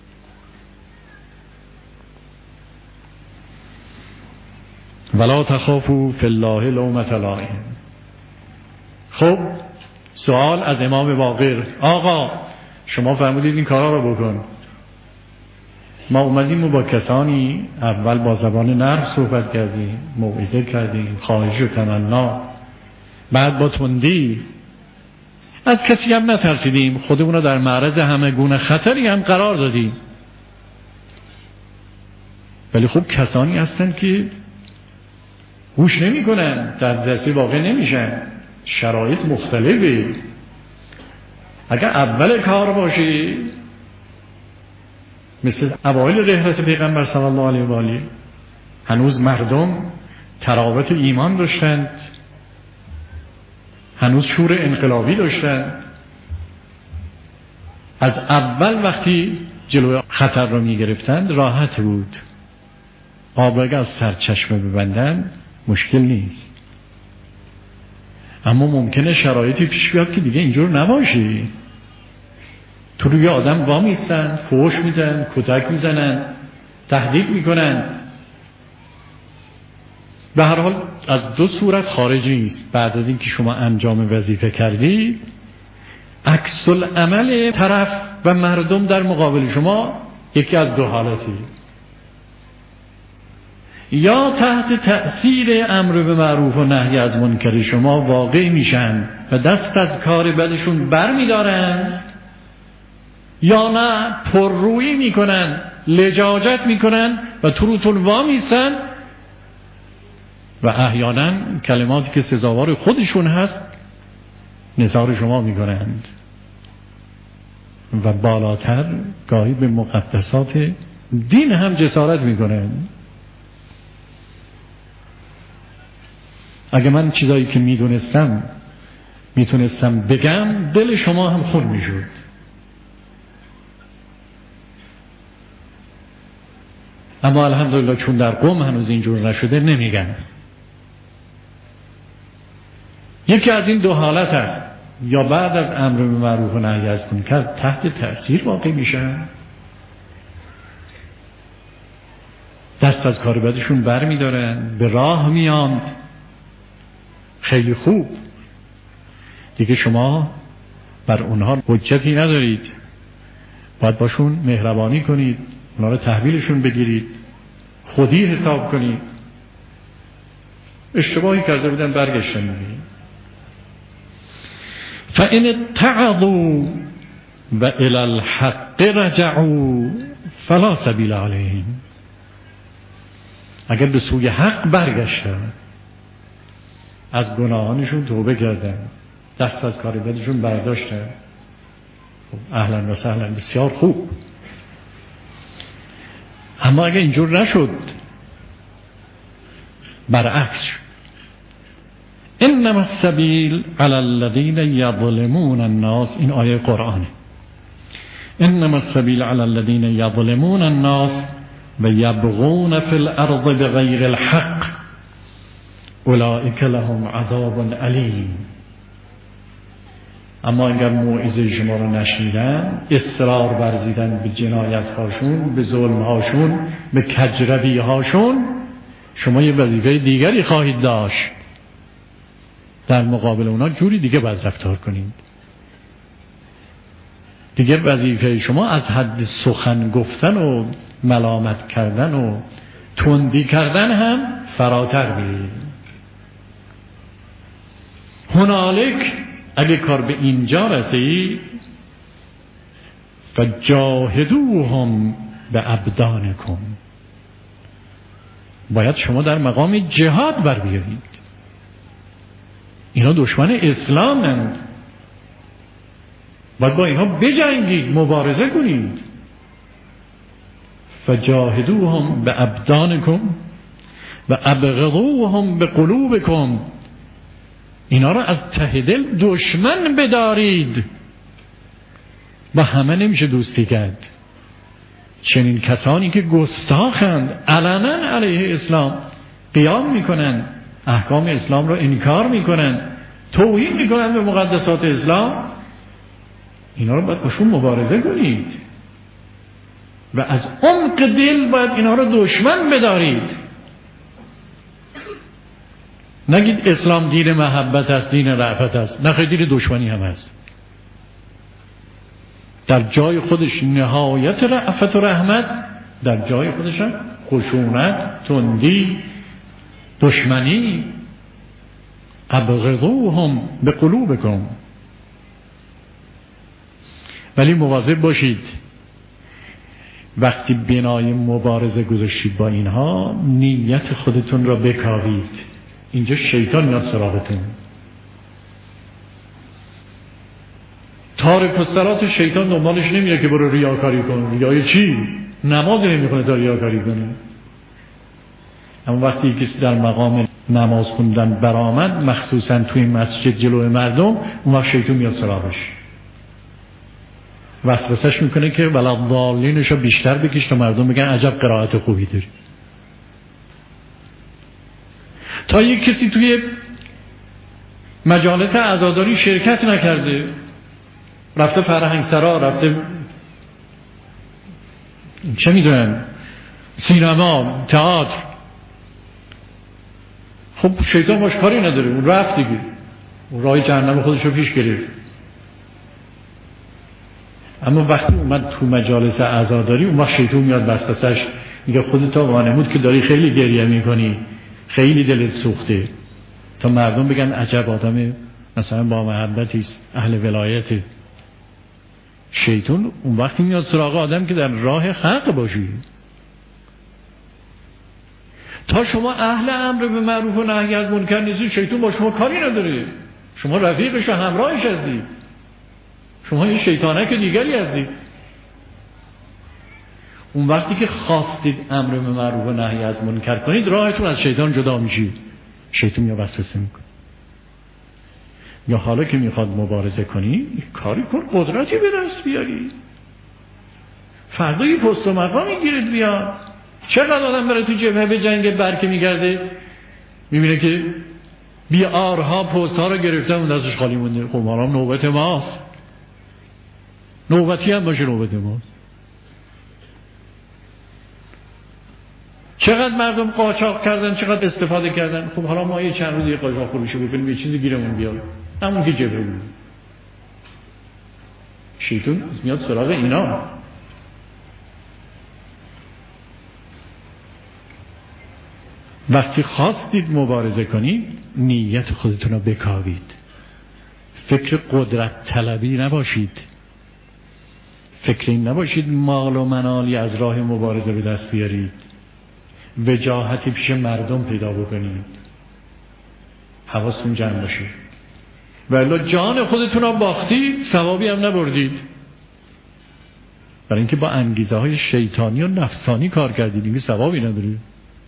ولا تخافوا فی الله لومة لائم. خب سوال از امام باقر: آقا شما فرمودید این کارا رو بکن، ما اومدیم و با کسانی اول با زبان نرم صحبت کردیم، موعظه کردیم، خواهش و تمنا، بعد با تندی، از کسی هم نترسیدیم، خودمون رو در معرض همه گونه خطری هم قرار دادیم. ولی خب کسانی هستن که گوش نمی کنن، در دستی واقع نمیشن، شرایط مختلفه. اگر اول کار باشی مثل اوایل رحلت پیغمبر صلی الله علیه و آله، هنوز مردم تراوت ایمان داشتند، هنوز شور انقلابی داشتن. از اول وقتی جلوی خطر رو می گرفتن راحت بود. آب اگه از سرچشمه ببندن مشکل نیست، اما ممکنه شرایطی پیش بیاد که دیگه اینجور نباشی. تو روی آدم وامیستن، فحش میدن، کتک میزنن، تهدید میکنن. به هر حال از دو صورت خارج نیست. بعد از اینکه شما انجام وظیفه کردی، عکس العمل طرف و مردم در مقابل شما یکی از دو حالتی: یا تحت تأثیر امر به معروف و نهی از منکر شما واقع میشن و دست از کار بدشون بر میدارن، یا نه پررویی میکنن، لجاجت میکنن و تو روتون وامیسن و احیانا کلماتی که سزاوار خودشون هست نثار شما میکنند و بالاتر گاهی به مقدسات دین هم جسارت میکنند. اگه من چیزایی که میدونستم میتونستم بگم، دل شما هم خون میشد. اما الحمدلله چون در قم هنوز اینجور نشده نمیگم. یکی از این دو حالت است: یا بعد از امر به معروف و نهی از منکر تحت تأثیر واقع میشن، دست از کار بدشون بر میدارن، به راه میاند. خیلی خوب، دیگه شما بر اونها حجتی ندارید، باید باشون مهربانی کنید، اونها رو تحویلشون بگیرید، خودی حساب کنید. اشتباهی کرده بودن برگشتن میگید فَإِنِ اتَّعَظُوا وَإِلَى الْحَقِّ رَجَعُوا فَلَا سَبِيلَ عَلَيْهِمْ. اگر به سوی حق برگشتن، از گناهانشون توبه کردن، دست از کار بدشون برداشتن، خب اهلا و سهلا، بسیار خوب. اما اگر اینجور نشد، برعکس، انما السبیل علی الذین یظلمون الناس، این آیه قرآنه، انما السبیل علی الذین یظلمون الناس و یبغون فی الارض بغیر الحق اولئک لهم عذاب علیم. اما اگر موعظه شما رو نشنیدن، اصرار ورزیدن به جنایت هاشون، به ظلم هاشون، به کجروی هاشون، شما یه وظیفه دیگری خواهید داشت. در مقابل اونا جوری دیگه باید رفتار کنید. دیگه وظیفه شما از حد سخن گفتن و ملامت کردن و تندی کردن هم فراتر برید. هنالک، اگه کار به اینجا رسید، فجاهدوهم به ابدانکم، باید شما در مقام جهاد بر بیایید. اینا دشمن اسلامند، باید با اینا بجنگید، مبارزه کنید. فجاهدوهم به ابدانکم و ابغضوهم به قلوبکم، اینا را از ته دل دشمن بدارید. با همه نمیشه دوستی کرد. چنین کسانی که گستاخند، علنا علیه اسلام قیام میکنن، احکام اسلام را انکار میکنن، توهین میکنن به مقدسات اسلام، اینا را باید باشون مبارزه کنید و از عمق دل باید اینا را دشمن بدارید. نگید اسلام دین محبت است، دین رأفت است. نه، خیلی دین دشمنی هم است. در جای خودش نهایت رأفت و رحمت، در جای خودش هم خشونت، تندی، دشمنی. ابغضوهم به قلوبکم. ولی مواظب باشید وقتی بنای مبارزه گذاشتید با اینها، نیت خودتون را بکاوید. اینجا شیطان میاد سراغتون. تارک الصلات شیطان دنبالش نمیاد که برو ریاکاری کن. ریای چی؟ نماز نمیخونه تا ریاکاری کنه. اما وقتی کسی در مقام نماز خوندن برآمد، مخصوصا توی مسجد جلوی مردم، اون وقت شیطان میاد سراغش، وسوسه‌اش میکنه که ولا ضالینشو بیشتر بکش تا مردم بگن عجب قرائت خوبی داری. تا یک کسی توی مجالس عزاداری شرکت نکرده، رفته فرهنگ سرا، رفته چه میدونم سینما، تئاتر، خب شیطان باش کاری نداره، اون رفت دیگه، اون راه جهنم خودش رو پیش گرفت. اما وقتی اومد تو مجالس عزاداری، اون وقت شیطان میاد وسوسه‌اش میگه خودت وانمود که داری خیلی گریه میکنی، خیلی دلت سوخته، تا مردم بگن عجب آدم مثلا با محبتی است، اهل ولایته. شیطان اون وقتی میاد سراغ آدم که در راه حق باشی. تا شما اهل امر به معروف و نهی از منکر نیستی، شیطان با شما کاری نداره، شما رفیقش و همراهش هستید، شما یه شیطانک دیگری هستید. اون وقتی که خواستید امر به معروف و نهی از منکر کنید، راهتون از شیطان جدا میشید. شیطان یا وسوسه میکنه، یا حالا که میخواد مبارزه کنی، کاری کن قدرتی به دست بیاری، فردا یه پست و مقامی گیرت بیاد. چقدر آدم برای تو جبهه به جنگ برکه میگرده، میبینه که بیارها پست ها رو گرفته، اون دستش خالی مونده. خب حالا نوبت ماست، نوبتی هم باشه نوبت ماست. چقدر مردم قاچاق کردن، چقدر استفاده کردن. خب حالا ما یه چند روز یه قاچاق فروشی بکنیم، یه چیزی گیرمون بیاد، همون که جبهه بود. شیطان میاد سراغ اینا. وقتی خواستید مبارزه کنید، نیت خودتون رو بکاوید، فکر قدرت طلبی نباشید، فکر این نباشید مال و منالی از راه مبارزه به دست بیارید، وجاهتی پیش مردم پیدا بکنید. حواستون جمع باشه، ولی جان خودتون رو باختید، ثوابی هم نبردید، برای اینکه با انگیزه های شیطانی و نفسانی کار کردید، دیگه ثوابی ندارید.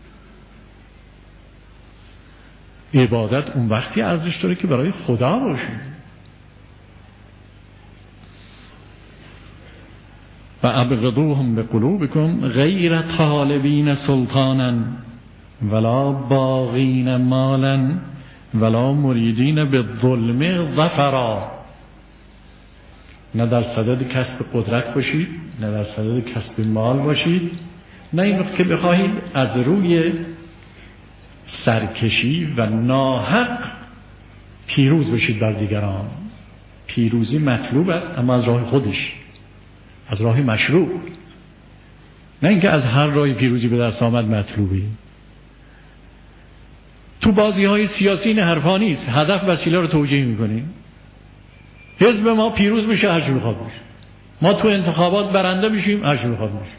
عبادت اون وقتی ارزش داره که برای خدا باشه. و ابغضوهم بقلوبکم غیر طالبین سلطانا ولا باغین مالا ولا مریدین بالظلم ظفرا. نه در صدد کسب قدرت باشید، نه در صدد کسب مال باشید، نه این که بخواهید از روی سرکشی و ناحق پیروز بشید بر دیگران. پیروزی مطلوب است، اما از راه خودش، از راه مشروع، نه اینکه از هر راهی پیروزی به دست آمد مطلوبی. تو بازی های سیاسی این حرفا نیست، هدف وسیله رو توجیه میکنیم. حزب ما پیروز بشه، هر چی بخواد بشه، ما تو انتخابات برنده بشیم، هر چی بخواد بشه.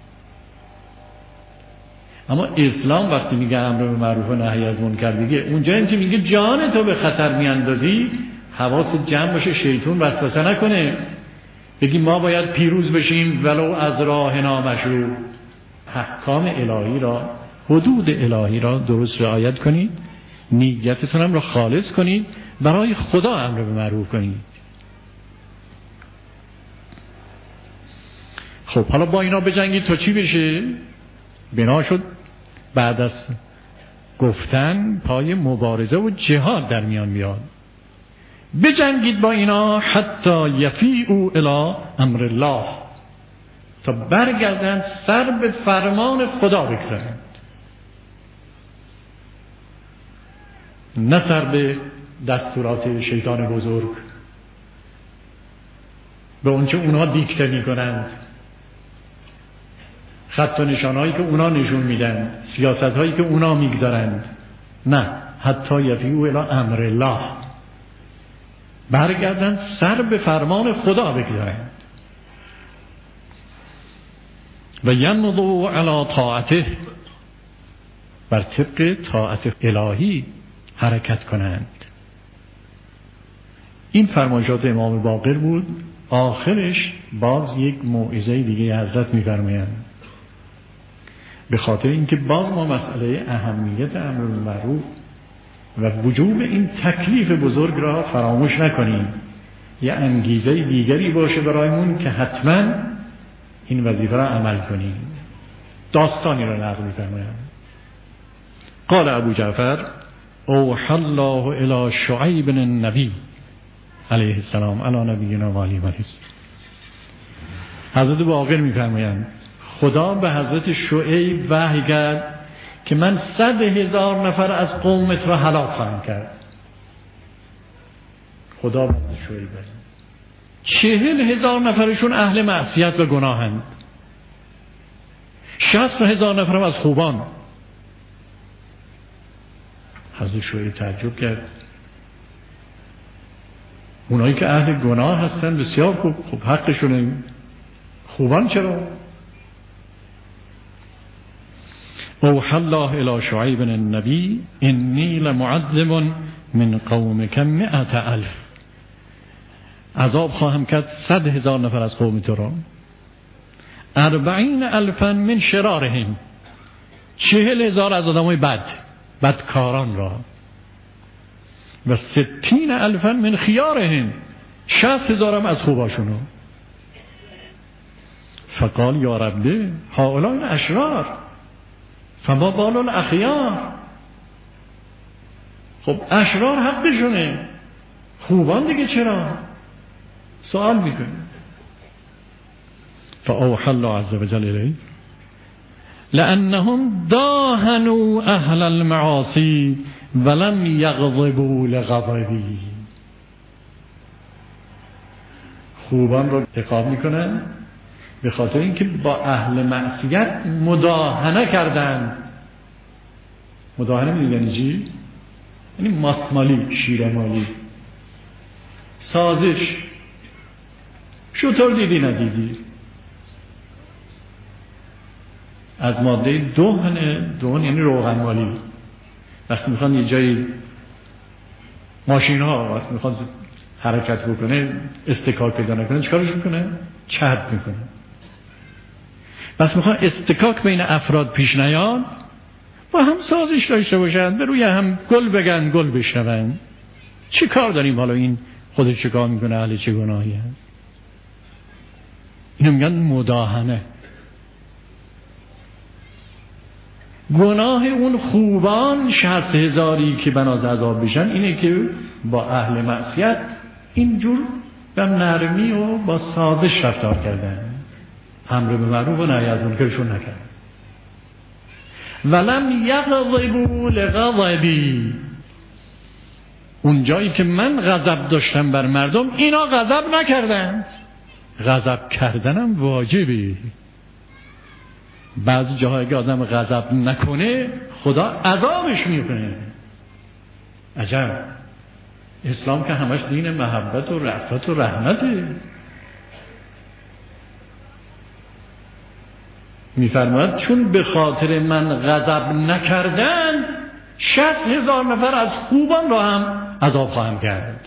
اما اسلام وقتی میگه امر به معروف و نهی از منکر، دیگه اونجایی که میگه جان تو به خطر میاندازی، حواست جمع باشه، شیطان وسوسه نکنه، بگی ما باید پیروز بشیم ولو از راه نامشروع. احکام الهی را، حدود الهی را درست رعایت کنید، نیتتون هم را خالص کنید، برای خدا امر به معروف کنید. خب حالا با اینا بجنگید تا چی بشه؟ بنا شد بعد از گفتن پای مبارزه و جهاد در میان بیاد. بجنگید با اینا حتی یفیئوا الی امر الله، تا برگردند سر به فرمان خدا بگذارند، نه سر به دستورات شیطان بزرگ، به اونچه اونا دیکته میکنند، خط و نشانهایی که اونا نشون میدن، سیاست هایی که اونا میگذارند. نه، حتی یفیئوا الی امر الله، برگردن سر به فرمان خدا بگذارند. و ینظروا علی طاعته، بر طبق طاعت الهی حرکت کنند. این فرمایشات امام باقر بود. آخرش باز یک موعظه دیگه حضرت می‌فرمایند: به خاطر اینکه باز ما مسئله اهمیت امر بالمعروف و وجوب این تکلیف بزرگ را فراموش نکنیم. یه انگیزه دیگری باشه برایمون که حتما این وظیفه را عمل کنیم. داستانی را نقل می‌فرمایند. قال ابو جعفر اوحى الله الى شعیب النبی علیه السلام علی نبینا و علیه السلام. حضرت باقر می‌فرمایند خدا به حضرت شعیب وحی کرد که من صد هزار نفر از قومت را هلاک خواهم کرد. خدا به شعیب وحی چهل هزار نفرشون اهل معصیت و گناهند، شصت هزار نفرم از خوبان. حضرت شعیب تعجب کرد. اونایی که اهل گناه هستن بسیار خوب، خوب حقشونه، خوبان چرا؟ اوحى الله الى شعیب النبی انی لمعذب من قومک مئة الف. عذاب خواهم کرد صد هزار نفر از قوم تو را. اربعین الفا من شرارهم. چهل هزار از آدمای بد، بدکاران را. و ستین الفا من خیارهم. شصت هزارم از خوباشونو. فقال یا ربی هؤلاء الاشرار فما بال الاخیار. خب اشرار حقشونه، خوبان دیگه چرا؟ سوال میکنه. فاوحى الله عز وجل الیه لانهم داهنوا اهل المعاصی ولم یغضبوا لغضبی. خوبان رو عقاب میکنن به خاطر اینکه با اهل معصیت مداهنه کردند. مداهنه میدونی یعنی چی؟ یعنی ماسمالی، شیرمالی، سازش. شطور دیدی ندیدی؟ از ماده دهن، دهن یعنی روغن مالی. وقتی میخوان یه جایی ماشین ها وقتی میخوان حرکت بکنه استکاک پیدا نکنه چیکارش میکنه؟ چرب میکنه. بس میخوان استکاک بین افراد پیش نیاد با هم سازش داشته باشن، به روی هم گل بگن گل بشنون. چی کار داریم حالا این خودش چه کار میکنه، اهل چه گناهی هست؟ اینو میگن مداهنه. گناه اون خوبان شصت هزاری که بناز عذاب بشن اینه که با اهل معصیت اینجور به نرمی و با سازش رفتار کردن، امر به معروف و نهی از منکرشون نکردن. ولم یغضبوا لغضبی. اون جایی که من غضب داشتم بر مردم اینا غضب نکردن. غضب کردنم واجبی. بعضی جاهای که آدم غضب نکنه خدا عذابش میکنه. عجب. اسلام که همش دین محبت و رأفت و رحمته. میفرماید چون به خاطر من غضب نکردن شصت هزار نفر از خوبان را هم عذاب خواهم کرد.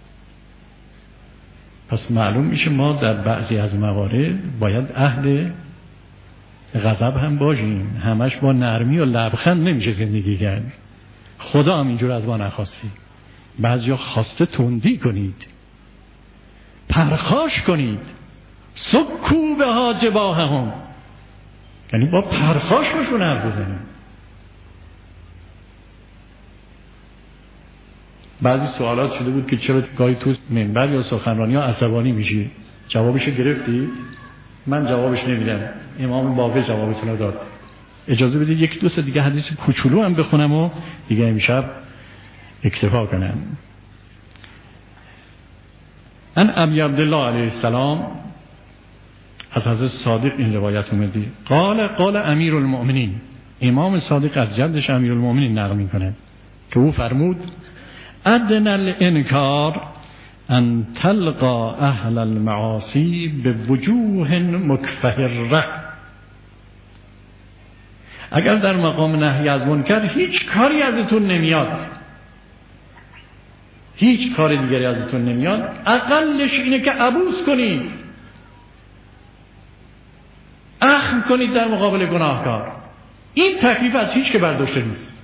پس معلوم میشه ما در بعضی از موارد باید اهل غضب هم باشیم. همش با نرمی و لبخند نمیشه زندگی کرد. خدا هم اینجور از ما نخواستی. بعضیا خواسته تندی کنید، پرخاش کنید. سکو بها جباههم، یعنی با پرخاش باشون حرف بزنیم. بعضی سوالات شده بود که چرا گاهی تو منبر یا سخنرانی ها عصبانی میشی؟ جوابشو گرفتی؟ من جوابش نمیدم. امام باقر جوابتون رو داد. اجازه بدید یک دو تا دیگه حدیث کوچولو هم بخونم و دیگه امشب اکتفا کنم. ان ابی عبدالله علیه السلام، از حضرت صادق این روایت اومده. قال قال امیر المؤمنین، امام صادق از جدش امیر المؤمنین نقل میکنه که او فرمود ادنى الانکار ان تلقا اهل المعاصی به وجوه مکفهره. اگر در مقام نهی از منکر هیچ کاری ازتون نمیاد، هیچ کار دیگری ازتون نمیاد، اقلش اینه که عبوس کنید، اخم کنید در مقابل گناهکار. این تکلیف از هیچ که برداشته نیست،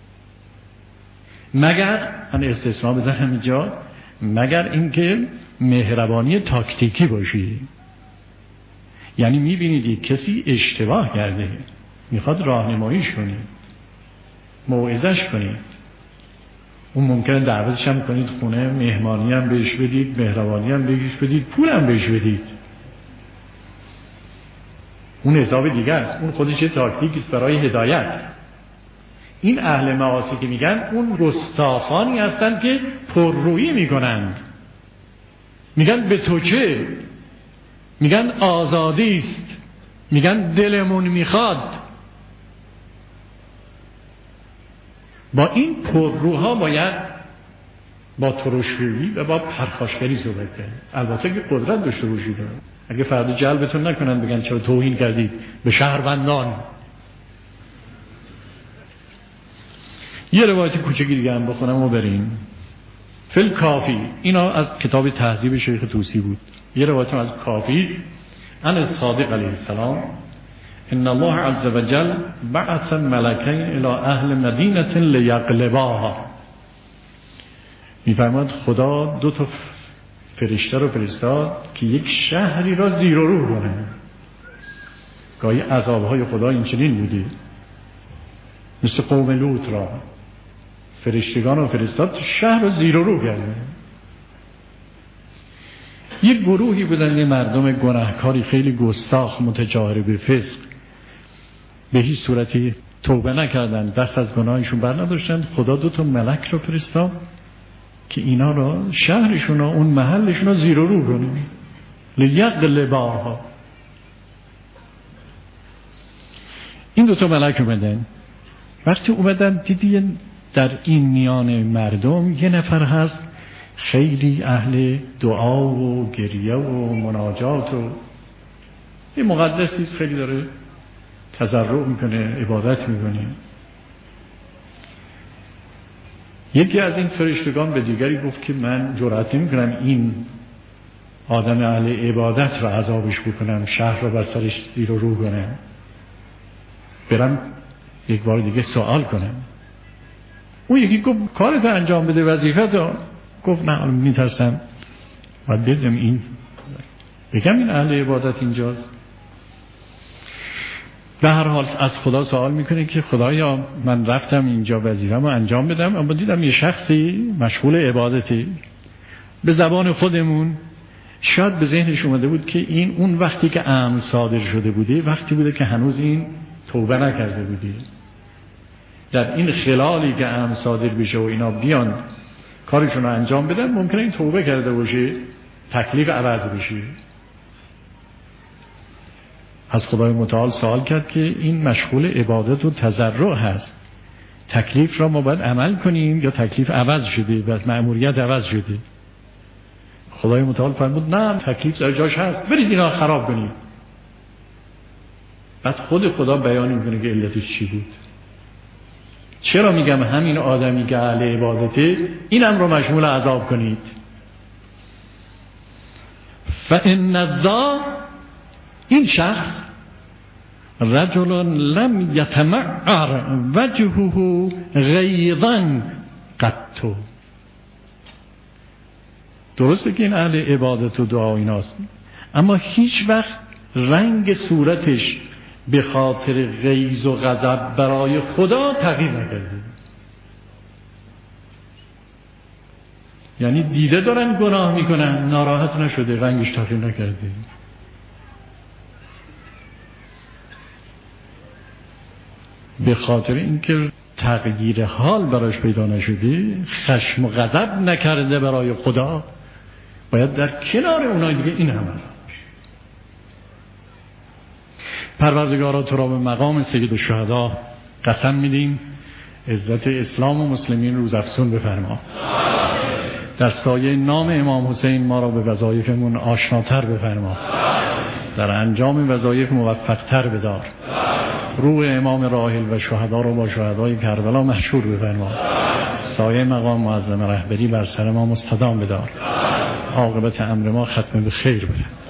مگر من استثناء بزنم اینجا، مگر اینکه مهربانی تاکتیکی باشی. یعنی میبینید کسی اشتباه کرده، میخواد راهنماییش کنید، موعظش کنید، اون ممکنه دعوتش هم کنید خونه، مهمانی هم بهش بدید، مهربانی هم بهش بدید، پول هم بهش بدید، اون حساب دیگه است، اون خودش تاکتیک است برای هدایت. این اهل معاصی که میگن اون گستاخانی هستن که پررویی میکنند، میگن به تو چه، میگن آزادی است، میگن دلمون میخواد. با این پرروها باید با ترشرویی و با پرخاشگری صحبت کرد. البته که قدرت داشته باشید، اگه فردا جلبتون نکنن بگن چرا توهین کردید به شهروندان. یه روایت کوچکی دیگه هم بخونم و بریم. فل کافی، اینا از کتاب تهذیب شیخ طوسی بود. یه روایت از کافی است، ان الصادق علیه السلام ان الله عز وجل بعث ملکین الی اهل مدینه لیغلباها. میفرماد خدا دو تا فرشته رو فرستاد که یک شهری را زیر و رو کنه. گاهی عذابهای خدا این چنین بوده، مثل قوم لوط را فرشتگان رو فرستاد شهر رو زیر و رو کرده. یک گروهی بودن، یه مردم گناهکاری خیلی گستاخ متجاهر به فسق، به هیچ صورتی توبه نکردن، دست از گناهشون بر نداشتن. خدا دو تا ملک رو فرستاد که اینا را شهرشون رو، اون محلشون رو زیر و رو کنه. لیغلباها. این دو تا ملک اومدن. وقتی اومدن دیدین در این میان مردم یه نفر هست خیلی اهل دعا و گریه و مناجات و یه مقدسی است، خیلی داره تضرع میکنه، عبادت میکنه. یکی از این فرشتگان به دیگری گفت که من جرأت نمیکنم این آدم اهل عبادت را عذابش بکنم، شهر را بر سرش زیر و رو کنم، برم یک بار دیگه سوال کنم. اون یکی گفت کارت انجام بده، وظیفت رو. گفت نه میترسم باید بدم این بگم این اهل عبادت اینجاست. به هر حال از خدا سوال میکنه که خدایا من رفتم اینجا وظیفه‌مو انجام بدم، اما دیدم یه شخصی مشغول عبادتی. به زبان خودمون شاید به ذهنش اومده بود که این اون وقتی که امر صادر شده بوده وقتی بوده که هنوز این توبه نکرده بوده. در این خلالی که امر صادر بشه و اینا بیان کارشون رو انجام بدن، ممکنه این توبه کرده باشه، تکلیف عوض بشه. از خدای متعال سوال کرد که این مشغول عبادت و تضرع هست، تکلیف را ما باید عمل کنیم یا تکلیف عوض شده و مأموریت عوض شده؟ خدای متعال فرمود نه، تکلیف در جاش هست، برید اینا خراب کنید. بعد خود خدا بیان میکنه که علتش چی بود. چرا میگم همین آدمی که اهل عبادته اینم رو مشمول عذاب کنید؟ فإن الذا، این شخص رجل لم یتمعر وجهه غیظا قط. درسته که این اهل عبادت و دعا ایناست، اما هیچ وقت رنگ صورتش به خاطر غیظ و غضب برای خدا تغییر نکرده. یعنی دیده دارن گناه میکنن، ناراحت نشده، رنگش تغییر نکرده. به خاطر اینکه تغییر حال براش پیدا نشده، خشم و غضب نکرده برای خدا، باید در کنار اونای دیگه این هم هست. پروردگارا تو را به مقام سید الشهدا قسم میدیم عزت اسلام و مسلمین روز افزون بفرما. در سایه نام امام حسین ما را به وظایفمون آشناتر بفرما، در انجام وظایف موفقتر بدار. روح امام راحل و شهدا را با شهدای کربلا محشور بفرما. سایه مقام معظم رهبری بر سر ما مستدام بدار. عاقبت امر ما ختم به خیر بده.